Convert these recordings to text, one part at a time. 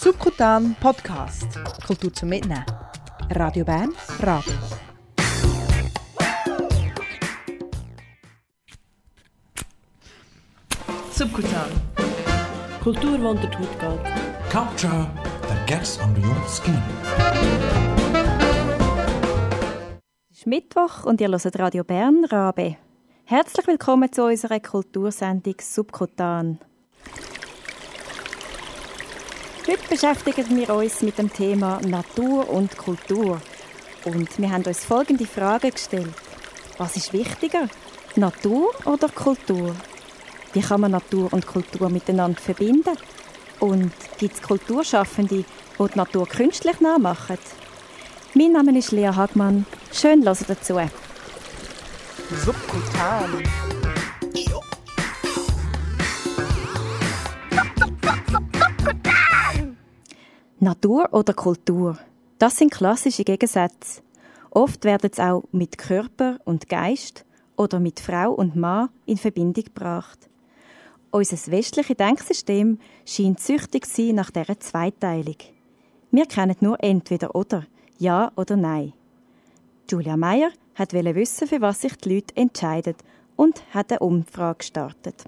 Subkutan Podcast. Kultur zum Mitnehmen. Radio Bern, Radio. Subkutan. Kultur, die unter die Haut geht. Culture that gets under your skin. Es ist Mittwoch und ihr hört Radio Bern, Rabe. Herzlich willkommen zu unserer Kultursendung Subkutan. Heute beschäftigen wir uns mit dem Thema Natur und Kultur. Und wir haben uns folgende Frage gestellt. Was ist wichtiger, Natur oder Kultur? Wie kann man Natur und Kultur miteinander verbinden? Und gibt es Kulturschaffende, die die Natur künstlich nachmachen? Mein Name ist Lea Hagmann. Schön, hören dazu. Subkutan. Natur oder Kultur? Das sind klassische Gegensätze. Oft werden sie auch mit Körper und Geist oder mit Frau und Mann in Verbindung gebracht. Unser westliches Denksystem scheint süchtig zu sein nach dieser Zweiteilung. Wir kennen nur entweder oder, ja oder nein. Julia Meyer wollte wissen, für was sich die Leute entscheiden und hat eine Umfrage gestartet.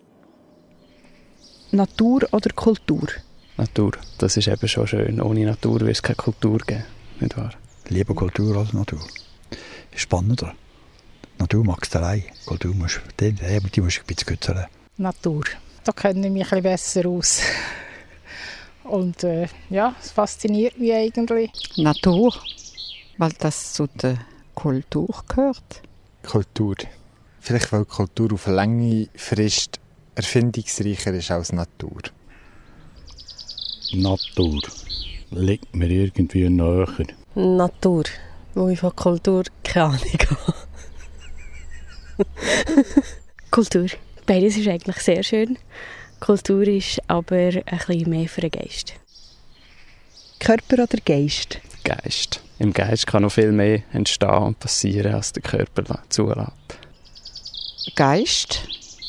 Natur oder Kultur? Natur, das ist eben schon schön. Ohne Natur wird es keine Kultur geben, nicht wahr? Lieber Kultur als Natur. Spannender. Natur magst du allein. Kultur musst du ein bisschen kützeln. Natur. Da kenne ich mich ein bisschen besser aus. Und ja, es fasziniert mich eigentlich. Natur, weil das zu der Kultur gehört. Kultur. Vielleicht weil Kultur auf lange Frist erfindungsreicher ist als Natur. Natur. Liegt mir irgendwie näher. Natur, wo ich von Kultur keine Ahnung habe. Kultur. Beides ist eigentlich sehr schön. Kultur ist aber ein bisschen mehr für den Geist. Körper oder Geist? Geist. Im Geist kann noch viel mehr entstehen und passieren, als der Körper zulässt. Geist,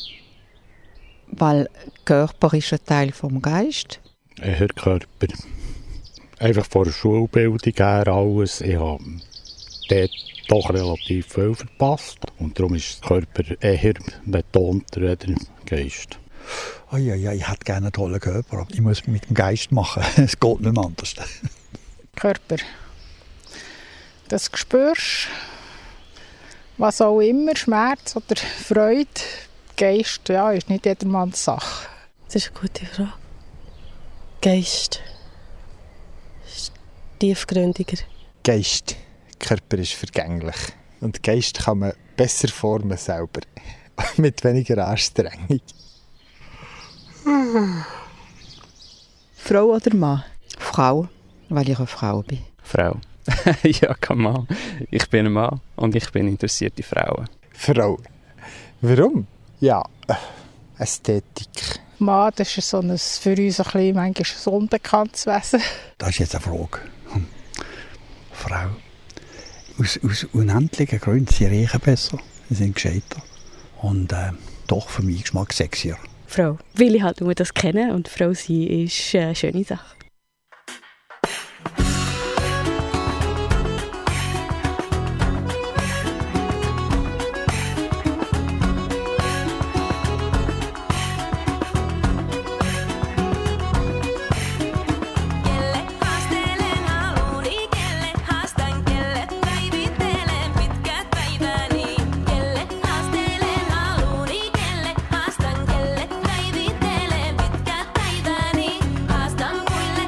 weil Körper ist ein Teil vom Geist. Eher Körper. Einfach von der Schulbildung her alles. Ich habe dort doch relativ viel verpasst. Und darum ist der Körper eher betonter als der Geist. Ich hätte gerne einen tollen Körper, aber ich muss es mit dem Geist machen. Es geht nicht mehr anders. Körper. Das spürst, was auch immer, Schmerz oder Freude. Geist, ja, ist nicht jedermanns Sache. Das ist eine gute Frage. Geist. Ist tiefgründiger. Geist. Körper ist vergänglich. Und Geist kann man besser formen selber. Mit weniger Anstrengung. Frau oder Mann? Frau, weil ich eine Frau bin. Frau. Ja, kein Mann. Ich bin ein Mann und ich bin interessiert in Frauen. Frau. Warum? Ja, Ästhetik. Mann, das ist so ein, für uns ein bisschen, manchmal ein unbekanntes Wesen. Das ist jetzt eine Frage. Frau. Aus unendlichen Gründen. Sie riechen besser, sie sind gescheiter. Und doch für meinen Geschmack sexier. Frau. Weil ich halt nur das kenne und Frau sein ist eine schöne Sache. Haastan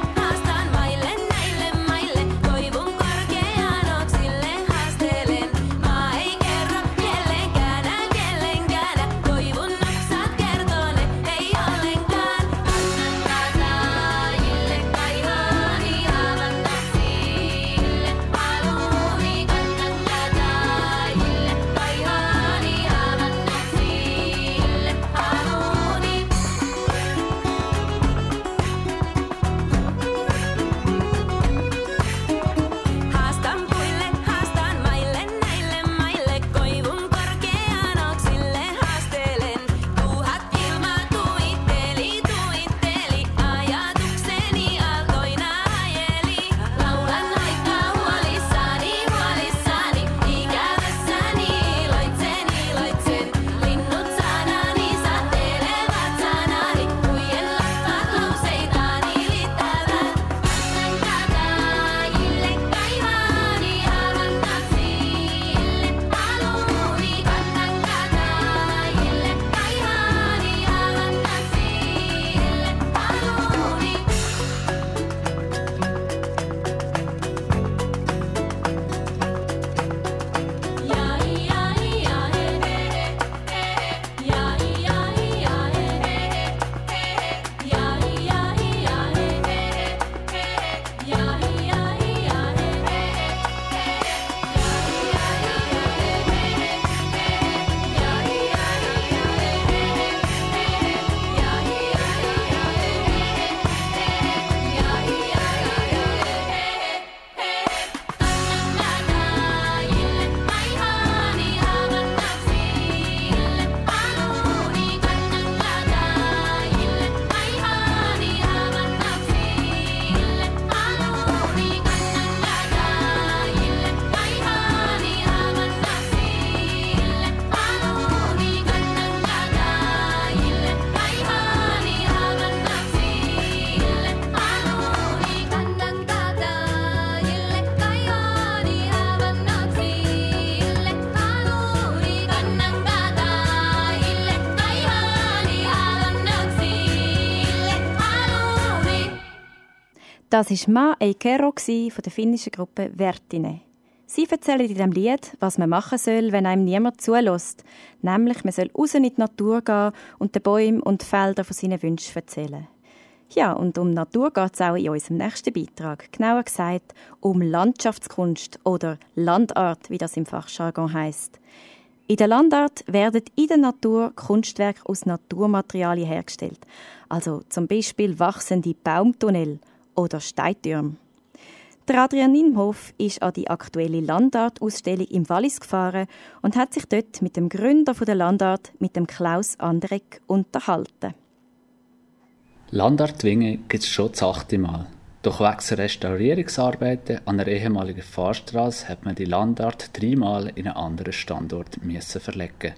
Das war Ma Eikero von der finnischen Gruppe Vertine. Sie erzählen in diesem Lied, was man machen soll, wenn einem niemand zulässt. Nämlich, man soll raus in die Natur gehen und den Bäumen und Feldern von seinen Wünschen erzählen. Ja, und um Natur geht es auch in unserem nächsten Beitrag. Genauer gesagt um Landschaftskunst oder Landart, wie das im Fachjargon heisst. In der Landart werden in der Natur Kunstwerke aus Naturmaterialien hergestellt. Also zum Beispiel wachsende Baumtunnel oder Steintürme. Der Adrian Imhof ist an die aktuelle Landart-Ausstellung im Wallis gefahren und hat sich dort mit dem Gründer der Landart, mit dem Klaus Anderegg, unterhalten. Landart Twinge gibt es schon das 8. Mal. Doch wegen Restaurierungsarbeiten an der ehemaligen Fahrstrasse hat man die Landart 3 Mal in einen anderen Standort verlegen.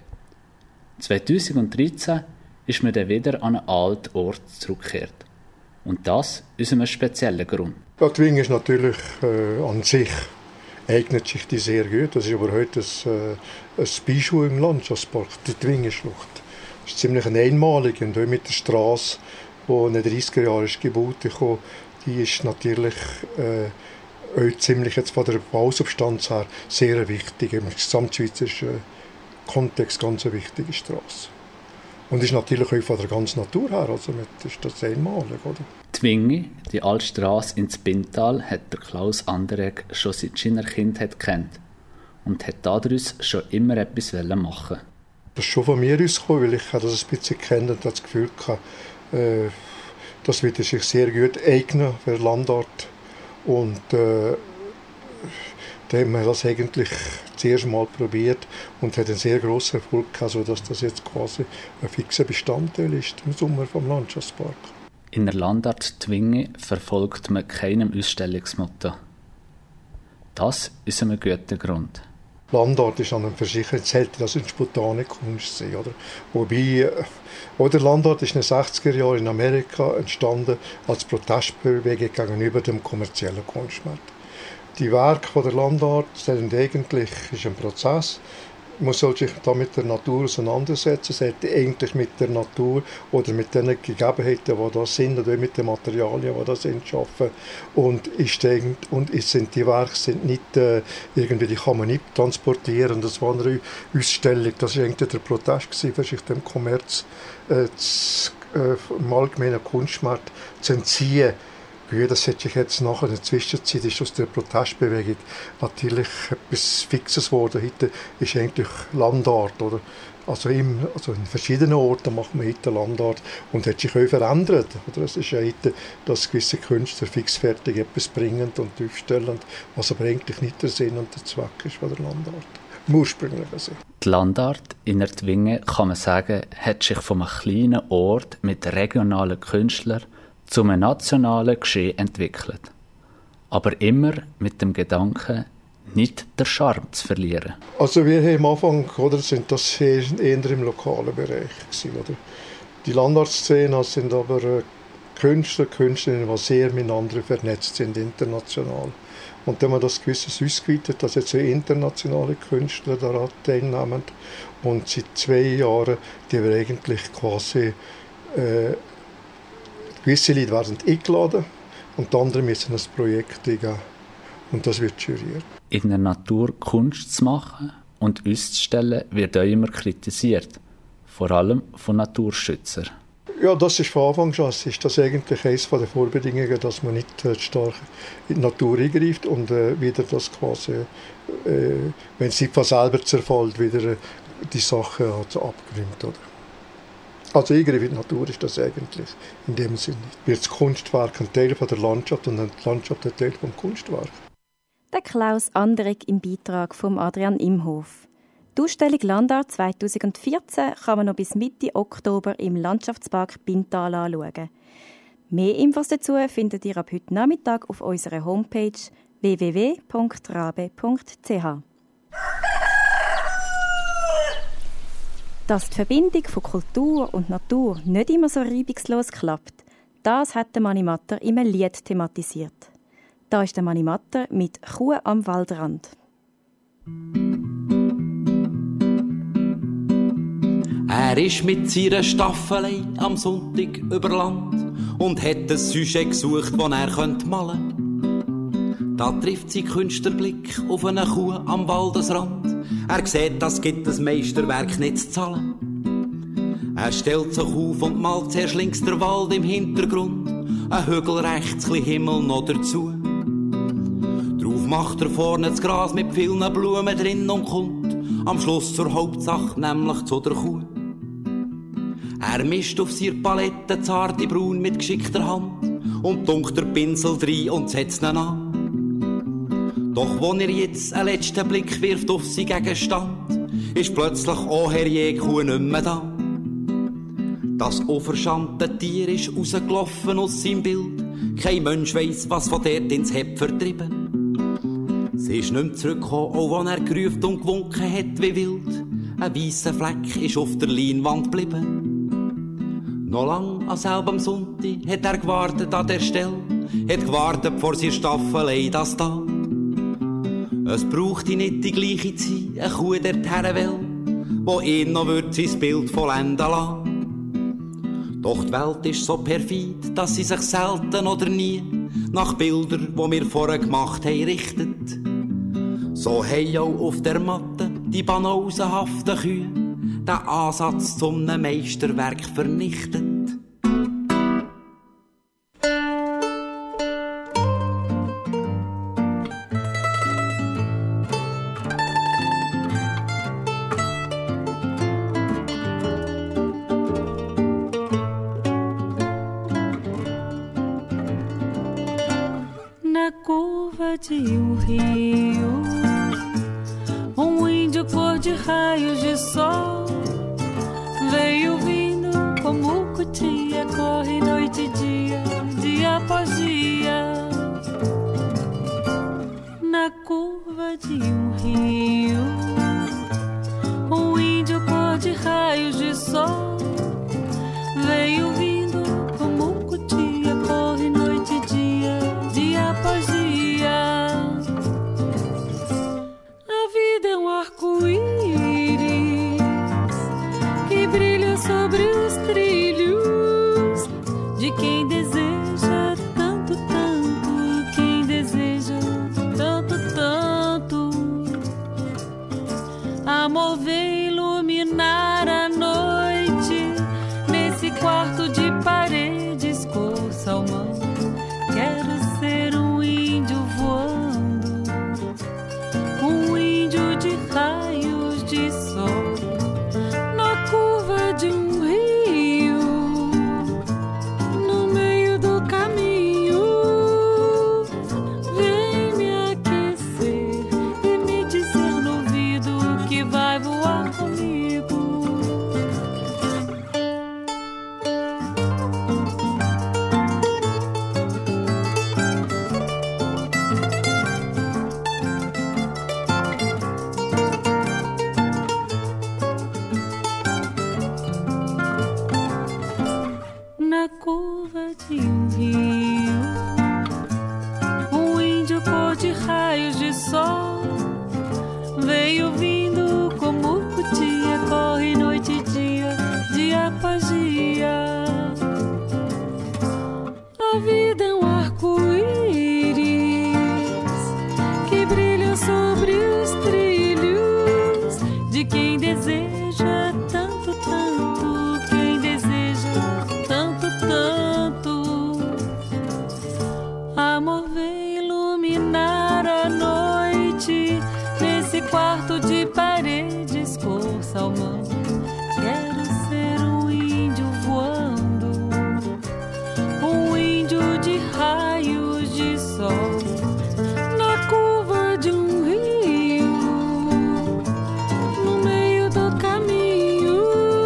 2013 ist man dann wieder an einen alten Ort zurückgekehrt. Und das aus einem speziellen Grund. Ja, Twinge ist natürlich an sich, eignet sich die sehr gut. Das ist aber heute ein Beispiel im Landschaftspark, die Twinge-Schlucht. Das ist ziemlich einmalig. Und mit der Straße, die in den 30er Jahren gebaut wurde, die ist natürlich auch ziemlich jetzt von der Bausubstanz her sehr wichtig. Im gesamtschweizerischen Kontext ganz eine wichtige Straße. Und ist natürlich auch von der ganzen Natur her, also ist das einmalig, oder? Twinge, die alte Strasse ins Bintal, hat der Klaus Anderegg schon seit seiner Kindheit kennt und hat daraus schon immer etwas machen. Das ist schon von mir ausgekommen, weil ich das ein bisschen kenne und das Gefühl hatte, das wird sich sehr gut eignen für Landart. Und da haben wir das eigentlich zuerst mal probiert und hat einen sehr grossen Erfolg gehabt, sodass das jetzt quasi ein fixer Bestandteil ist im Sommer vom Landschaftspark. In der Landart Twinge verfolgt man keinem Ausstellungsmotto. Das ist ein guter Grund. Landart ist an einem für sich selten, dass eine spontane Kunst sein, oder? Wobei, oder Landart ist in den 60er Jahren in Amerika entstanden als Protestbewegung gegenüber dem kommerziellen Kunstmarkt. Die Werke der Landart sind eigentlich ist ein Prozess. Man soll sich da mit der Natur auseinandersetzen, sollte eigentlich mit der Natur oder mit den Gegebenheiten, die da sind, oder mit den Materialien, die da sind, arbeiten. Und die Werke sind nicht irgendwie, die kann man nicht transportieren. Das war eine Ausstellung, das war eigentlich der Protest für sich dem Kommerz im allgemeinen Kunstmarkt zu entziehen. Ja, das hat sich jetzt nachher in der Zwischenzeit ist aus der Protestbewegung natürlich etwas Fixes geworden. Heute ist eigentlich Landart, oder? Also in verschiedenen Orten macht man heute Landart und hat sich auch verändert. Oder? Es ist ja heute, dass gewisse Künstler fixfertig etwas bringen und aufstellen, was aber eigentlich nicht der Sinn und der Zweck ist von der Landart. Im ursprünglichen Sinn. Die Landart in der Twinge, kann man sagen, hat sich von einem kleinen Ort mit regionalen Künstlern zu einem nationalen Geschehen entwickelt. Aber immer mit dem Gedanken, nicht den Charme zu verlieren. Also wir haben am Anfang, oder, sind das eher im lokalen Bereich gewesen, oder? Die Landartszene sind aber Künstler, Künstlerinnen, die sehr miteinander vernetzt sind, international. Und wenn man das gewisses ausgeweitet, dass jetzt internationale Künstler daran teilnehmen und seit 2 Jahren, die wir eigentlich quasi gewisse Leute werden eingeladen und die anderen müssen ein Projekt eingeben. Und das wird juriert. In der Natur Kunst zu machen und auszustellen, wird auch immer kritisiert. Vor allem von Naturschützern. Ja, das ist von Anfang an. Ist das eigentlich eines der Vorbedingungen, dass man nicht stark in die Natur eingreift und wieder das quasi, wenn es nicht von selber zerfällt, wieder die Sache abnimmt, oder? Also Eingriff in die Natur ist das eigentlich in dem Sinne. Wird das Kunstwerk ein Teil von der Landschaft und die Landschaft ein Teil vom Kunstwerk. Der Klaus Anderegg im Beitrag von Adrian Imhof. Die Ausstellung Landart 2014 kann man noch bis Mitte Oktober im Landschaftspark Bintal anschauen. Mehr Infos dazu findet ihr ab heute Nachmittag auf unserer Homepage www.rabe.ch. Dass die Verbindung von Kultur und Natur nicht immer so reibungslos klappt, das hat der Manimatter in einem Lied thematisiert. Da ist der Manimatter mit «Kuh am Waldrand». Er ist mit seiner Staffelei am Sonntag über Land und hat ein Sujet gesucht, das er malen könnte. Da trifft sein Künstlerblick auf eine Kuh am Waldesrand. Er sieht, das gibt das Meisterwerk nicht zu zahlen. Er stellt sich auf und malt zuerst links der Wald im Hintergrund, ein Hügel rechts, ein Himmel noch dazu. Drauf macht er vorne das Gras mit vielen Blumen drin und kommt am Schluss zur Hauptsache, nämlich zu der Kuh. Er mischt auf seiner Palette zarte Braun mit geschickter Hand und tunkt der Pinsel rein und setzt ihn an. Doch wo er jetzt einen letzten Blick wirft auf seinen Gegenstand, ist plötzlich auch herrje Kuh nicht mehr da. Das unverschante Tier ist rausgelaufen aus seinem Bild. Kein Mensch weiss, was von dort ins Heft vertrieben. Sie ist nicht mehr zurückgekommen, auch wenn er gerufen und gewunken hat wie wild. Ein weisser Fleck ist auf der Leinwand geblieben. Noch lang an selbem Sonntag hat er gewartet an der Stelle, hat gewartet vor seiner Staffelei das da. Es braucht nicht die gleiche Zeit, eine Kuh dorthin will, wo ihn noch wird sein Bild vollenden lassen. Doch die Welt ist so perfid, dass sie sich selten oder nie nach Bildern, die wir vorher gemacht haben, richtet. So haben auch auf der Matte die banausenhaften Kühe den Ansatz zum Meisterwerk vernichtet. Na curva de rio, índio cor de raios de sol veio vindo como cutia, corre noite e dia, dia após dia. Na curva de rio, índio cor de raios de sol veio vindo como cutia, corre noite e dia, dia após dia. A vida é arco-íris que brilha sobre os trilhos de quem deseja tanto, tanto, quem deseja tanto, tanto. Amor vem iluminar a noite nesse quarto de paredes cor salmão. Quero ser um índio voando, um índio de raios de sol, na curva de rio, no meio do caminho. Vem me aquecer e me dizer no ouvido que vai voar comigo. Na curva de rio, índio cor de raios de sol veio vindo como cutia, corre noite e dia, dia após dia. A vida é arco-íris que brilha sobre os trilhos de quem deseja tanto, tanto, quem deseja tanto, tanto. Amor vem iluminar a noite nesse quarto de paredes cor salmão. Quero ser um índio voando, um índio de raios de sol, na curva de rio, no meio do caminho.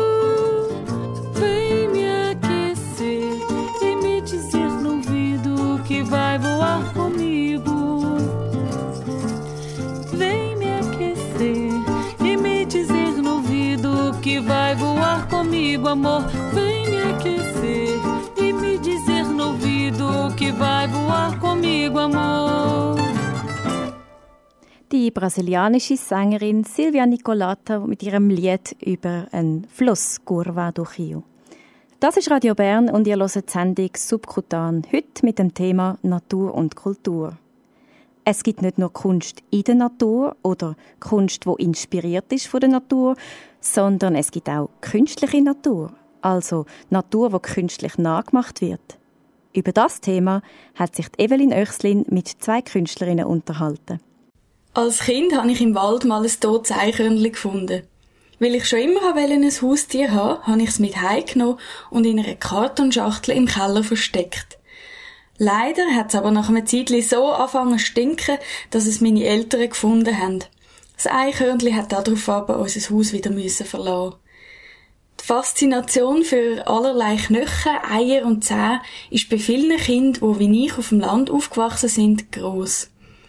Vem me aquecer e me dizer no ouvido que vai voar comigo. Vem me aquecer e me dizer no ouvido que vai voar comigo, amor. Vem me aquecer e me dizer no ouvido que vai voar comigo, amor. Die brasilianische Sängerin Silvia Nicolata mit ihrem Lied über einen Fluss Curva do Rio. Das ist Radio Bern und ihr hört die Sendung «Subkutan», heute mit dem Thema Natur und Kultur. Es gibt nicht nur Kunst in der Natur oder Kunst, die inspiriert ist von der Natur, sondern es gibt auch künstliche Natur, also Natur, die künstlich nachgemacht wird. Über das Thema hat sich Evelyn Oechslin mit 2 Künstlerinnen unterhalten. Als Kind habe ich im Wald mal ein totes Eichhörnchen gefunden. Weil ich schon immer ein Haustier haben, habe ich es mit heimgenommen und in einer Kartonschachtel im Keller versteckt. Leider hat es aber nach einer Zeit so angefangen zu stinken, dass es meine Eltern gefunden haben. Das Eichhörnchen hat darauf aber unser Haus wieder verlassen. Die Faszination für allerlei Knochen, Eier und Zähne ist bei vielen Kindern, die wie ich auf dem Land aufgewachsen sind, gross.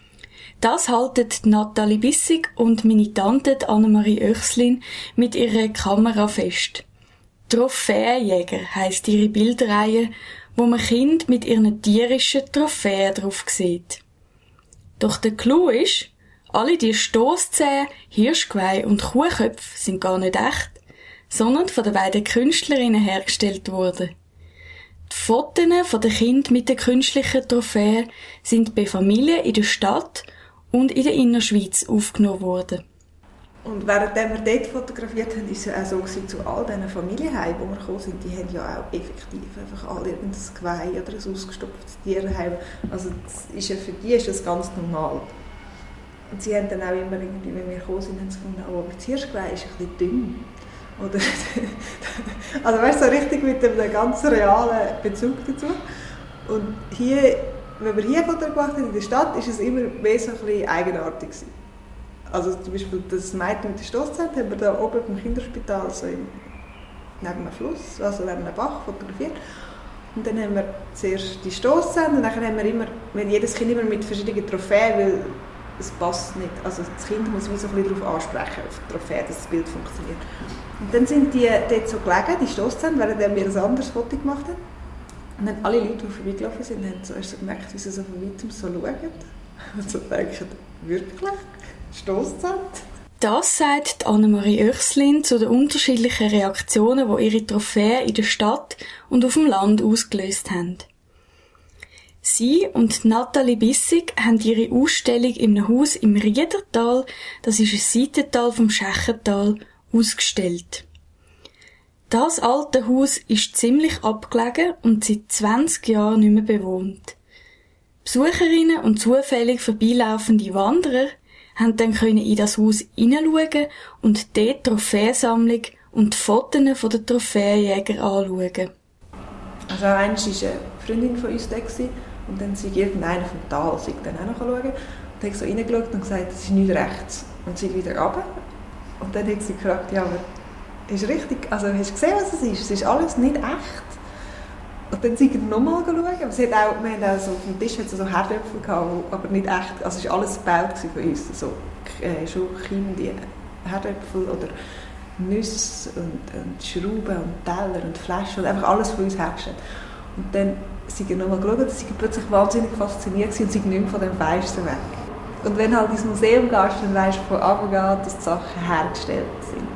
Das halten Nathalie Bissig und meine Tante Annemarie Oechslin mit ihrer Kamera fest. Trophäenjäger heisst ihre Bilderreihe, wo man Kinder mit ihren tierischen Trophäen drauf sieht. Doch der Clou ist, alle die Stosszähne, Hirschgeweih und Kuhköpfe sind gar nicht echt, sondern von den beiden Künstlerinnen hergestellt worden. Die Fotos von den Kindern mit den künstlichen Trophäen sind bei Familien in der Stadt und in der Innerschweiz aufgenommen worden. Und während wir dort fotografiert haben, war es ja auch so zu all diesen Familienheimen, wo wir gekommen sind, die haben ja auch effektiv einfach alle irgendein Geweih oder ein ausgestopftes Tier heim. Also für die ist das ganz normal. Und sie haben dann auch immer irgendwie, wenn wir gekommen sind, haben sie gefunden, oh, aber das Hirschgeweih ist ein bisschen dünn. Oder also weißt du, so richtig mit einem ganz realen Bezug dazu. Und hier, wenn wir hier Fotos gemacht haben in der Stadt, ist es immer mehr so ein bisschen eigenartig gewesen. Also zum Beispiel das Mädchen mit der Stosszähne haben wir da oben im Kinderspital so neben einem Fluss, also neben einem Bach fotografiert. Und dann haben wir zuerst die Stosszähne und dann haben wir immer, wenn jedes Kind immer mit verschiedenen Trophäen, weil es passt nicht. Also das Kind muss wie so ein bisschen darauf ansprechen, auf die Trophäe, dass das Bild funktioniert. Und dann sind die dort so gelegen, die Stosszähne, während wir ein anderes Foto gemacht haben. Und dann alle Leute, die vorbeigelaufen sind, haben so gemerkt, wie sie so von weitem so schauen. Und so denken, wirklich? Stosszähne? Das sagt Annemarie Oechslin zu den unterschiedlichen Reaktionen, die ihre Trophäen in der Stadt und auf dem Land ausgelöst haben. Sie und Nathalie Bissig haben ihre Ausstellung in einem Haus im Riedertal, das ist ein Seitental vom Schächental, ausgestellt. Das alte Haus ist ziemlich abgelegen und seit 20 Jahren nicht mehr bewohnt. Besucherinnen und zufällig vorbeilaufende Wanderer haben dann in das Haus hineinschauen und dort die Trophäensammlung und die Fotos der Trophäenjäger anschauen. Also eins war eine Freundin von uns da und dann sei irgendeiner vom Tal dann auch noch schauen. Und hat so reingeschaut und gesagt, es ist nicht rechts. Und sie wieder runter. Und dann hat sie gefragt, ja, aber ist richtig, also hast du gesehen, was es ist? Es ist alles nicht echt. Und dann sind wir nochmal schauen. Aber wir haben auch so auf dem Tisch so Herdöpfel gehabt, aber nicht echt. Also es war alles gebaut von uns. So, schon kleine Herdöpfel oder Nüsse und Schrauben und Teller und Flaschen und einfach alles von uns hergestellt. Und dann sind wir nochmal geschaut und sie waren plötzlich wahnsinnig fasziniert und sind nicht mehr von dem Feinsten weg. Und wenn halt ins Museum gehst, dann weisst du von Anfang an, dass die Sachen hergestellt sind.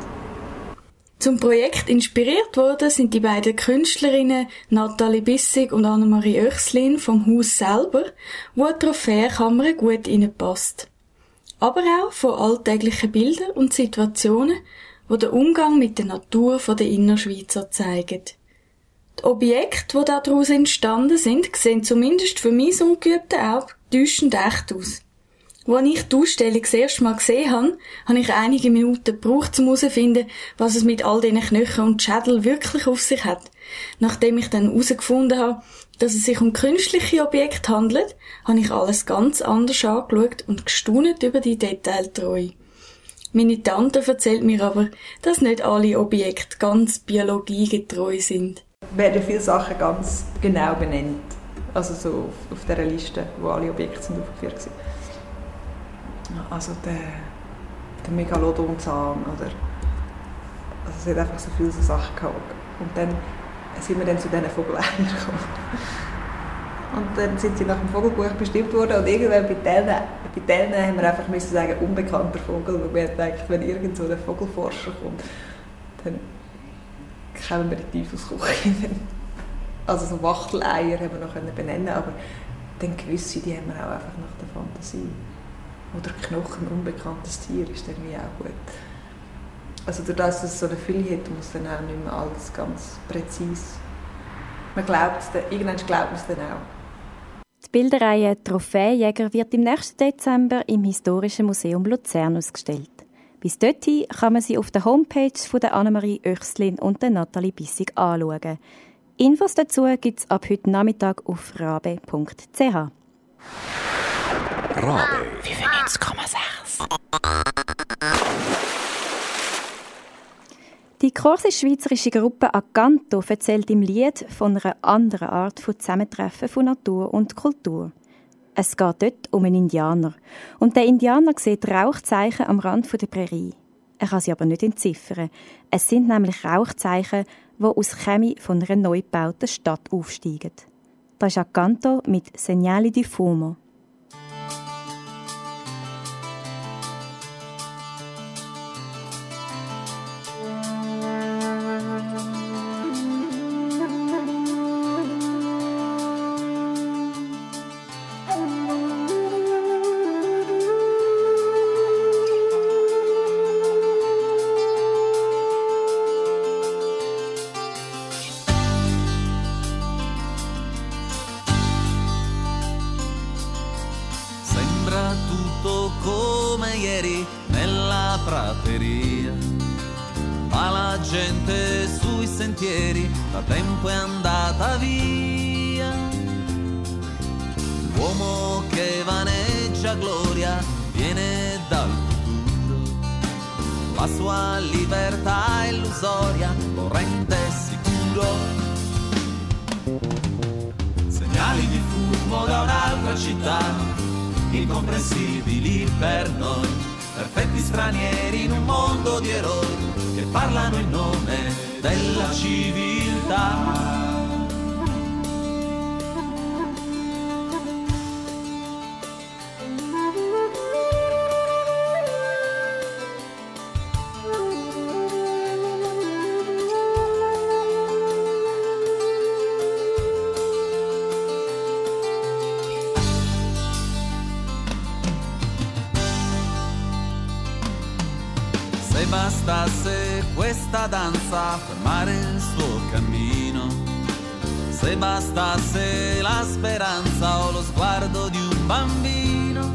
Zum Projekt inspiriert worden sind die beiden Künstlerinnen Nathalie Bissig und Annemarie Oechslin vom Haus selber, wo eine Trophäenkammer gut reinpasst. Aber auch von alltäglichen Bildern und Situationen, die den Umgang mit der Natur der Innerschweizer zeigen. Die Objekte, die daraus entstanden sind, sehen zumindest für mein ungeübtes Auge täuschend echt aus. Als ich die Ausstellung das erste Mal gesehen habe, habe ich einige Minuten gebraucht, um herauszufinden, was es mit all diesen Knochen und Schädeln wirklich auf sich hat. Nachdem ich dann herausgefunden habe, dass es sich um künstliche Objekte handelt, habe ich alles ganz anders angeschaut und gestaunt über die Detailtreue. Meine Tante erzählt mir aber, dass nicht alle Objekte ganz biologiegetreu sind. Werden viele Sachen ganz genau benannt. Also so auf dieser Liste, wo alle Objekte sind aufgeführt sind. Also der Megalodonzahn oder also es hat einfach so viele so Sachen gehabt. Und dann sind wir dann zu diesen Vogeleiern gekommen. Und dann sind sie nach dem Vogelbuch bestimmt worden und irgendwann bei denen haben wir einfach müssen sagen, unbekannter Vogel, weil wir denken, wenn irgend so ein Vogelforscher kommt, dann kein Aperitivsküche. Also so Wachteleier haben wir noch benennen, aber dann gewisse, die haben wir auch einfach nach der Fantasie. Oder Knochen, unbekanntes Tier, ist irgendwie auch gut. Also dadurch, dass es so eine Fülle hat, muss dann auch nicht mehr alles ganz präzise. Man glaubt es, irgendwann glaubt man es dann auch. Die Bilderreihe «Trophäenjäger» wird im nächsten Dezember im Historischen Museum Luzern ausgestellt. Bis dorthin kann man sie auf der Homepage von der Annemarie Oechslin und der Nathalie Bissig anschauen. Infos dazu gibt es ab heute Nachmittag auf rabe.ch. Rabe 95,6. Die korsisch-schweizerische Gruppe Acanto erzählt im Lied von einer anderen Art von Zusammentreffen von Natur und Kultur. Es geht dort um einen Indianer. Und der Indianer sieht Rauchzeichen am Rand der Prärie. Er kann sie aber nicht entziffern. Es sind nämlich Rauchzeichen, die aus Chemie von einer neu gebauten Stadt aufsteigen. Das ist Acanto mit «Segnali di fumo». Ma la gente sui sentieri da tempo è andata via. L'uomo che vaneggia gloria viene dal futuro. La sua libertà illusoria lo rende sicuro. Segnali di fumo da un'altra città, incomprensibili per noi. Perfetti stranieri in un mondo di eroi che parlano in nome della civiltà. Se bastasse questa danza fermare il suo cammino, se bastasse la speranza o lo sguardo di un bambino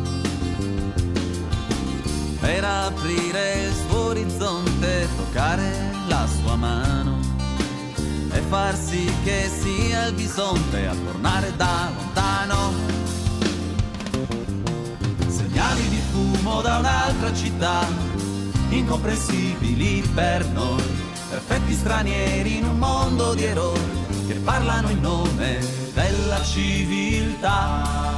per aprire il suo orizzonte, toccare la sua mano e far sì che sia il bisonte a tornare da lontano. Segnali di fumo da un'altra città, incomprensibili per noi, perfetti stranieri in un mondo di eroi che parlano in nome della civiltà.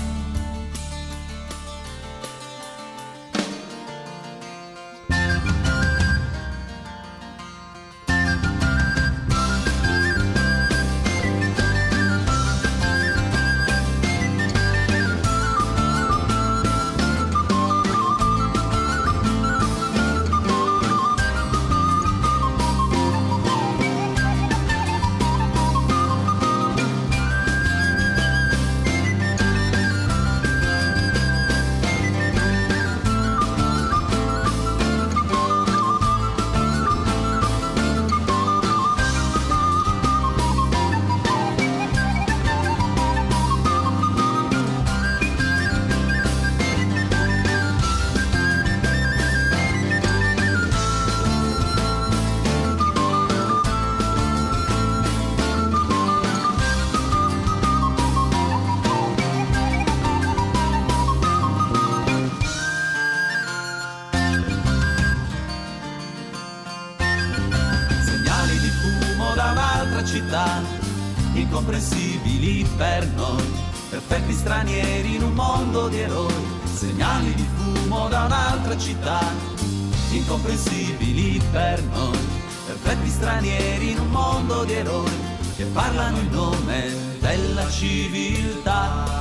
Incomprensibili per noi, perfetti stranieri in un mondo di eroi, segnali di fumo da un'altra città. Incomprensibili per noi, perfetti stranieri in un mondo di eroi che parlano in nome della civiltà.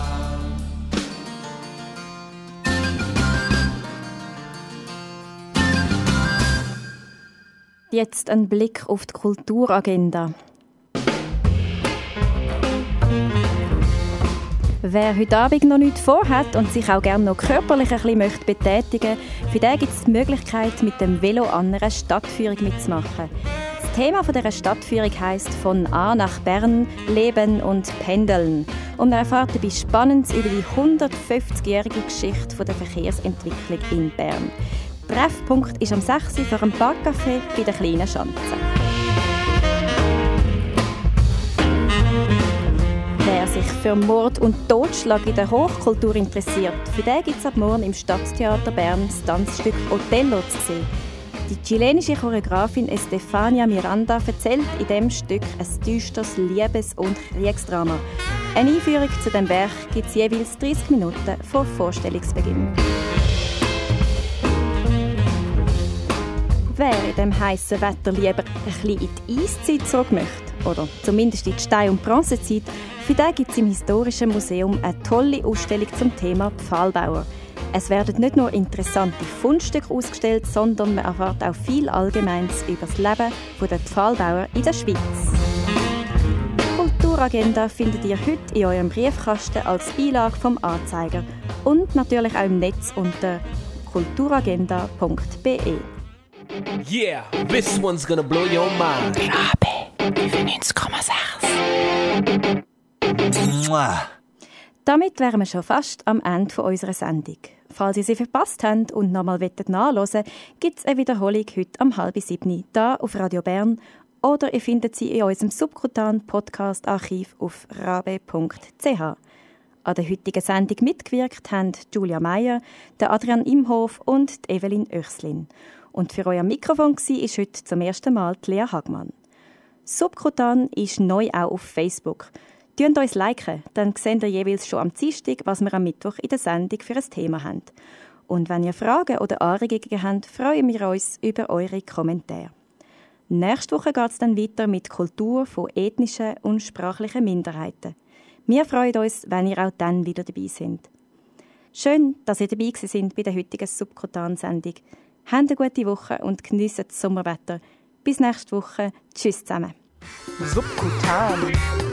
Jetzt ein Blick auf die Kulturagenda. Wer heute Abend noch nichts vorhat und sich auch gerne noch körperlich ein bisschen betätigen möchte, für den gibt es die Möglichkeit, mit dem Velo an einer Stadtführung mitzumachen. Das Thema dieser Stadtführung heisst «Von A nach Bern, Leben und Pendeln». Und man erfahrt dabei Spannendes über die 150-jährige Geschichte der Verkehrsentwicklung in Bern. Treffpunkt ist am 6. Uhr vor dem Parkcafé bei der Kleinen Schanze. Wer sich für Mord und Totschlag in der Hochkultur interessiert, für den gibt es ab morgen im Stadttheater Bern das Tanzstück «Othello» zu sehen. Die chilenische Choreografin Estefania Miranda erzählt in diesem Stück ein düsteres Liebes- und Kriegsdrama. Eine Einführung zu dem Werk gibt es jeweils 30 Minuten vor Vorstellungsbeginn. Wer in diesem heissen Wetter lieber ein bisschen in die Eiszeit zurück möchte, oder zumindest in die Stein- und Bronzezeit, für den gibt es im Historischen Museum eine tolle Ausstellung zum Thema Pfahlbauer. Es werden nicht nur interessante Fundstücke ausgestellt, sondern man erfährt auch viel Allgemeines über das Leben der Pfahlbauer in der Schweiz. Die Kulturagenda findet ihr heute in eurem Briefkasten als Beilage vom Anzeiger und natürlich auch im Netz unter kulturagenda.be. Yeah, this one's gonna blow your mind. Rabe 95,6. Damit wären wir schon fast am Ende unserer Sendung. Falls ihr sie verpasst habt und nochmal nachhören wollt, gibt es eine Wiederholung heute um 6:30 hier auf Radio Bern oder ihr findet sie in unserem Subkutan-Podcast-Archiv auf rabe.ch. An der heutigen Sendung mitgewirkt haben Julia Meyer, der Adrian Imhof und die Evelyn Oechslin. Und für euer Mikrofon war heute zum ersten Mal die Lea Hagmann. Subkutan ist neu auch auf Facebook. Tönt uns liken, dann seht ihr jeweils schon am Dienstag, was wir am Mittwoch in der Sendung für ein Thema haben. Und wenn ihr Fragen oder Anregungen habt, freuen wir uns über eure Kommentare. Nächste Woche geht es dann weiter mit Kultur von ethnischen und sprachlichen Minderheiten. Wir freuen uns, wenn ihr auch dann wieder dabei seid. Schön, dass ihr dabei seid bei der heutigen Subkutan-Sendung. Habt eine gute Woche und genießt das Sommerwetter. Bis nächste Woche. Tschüss zusammen. Subkutan.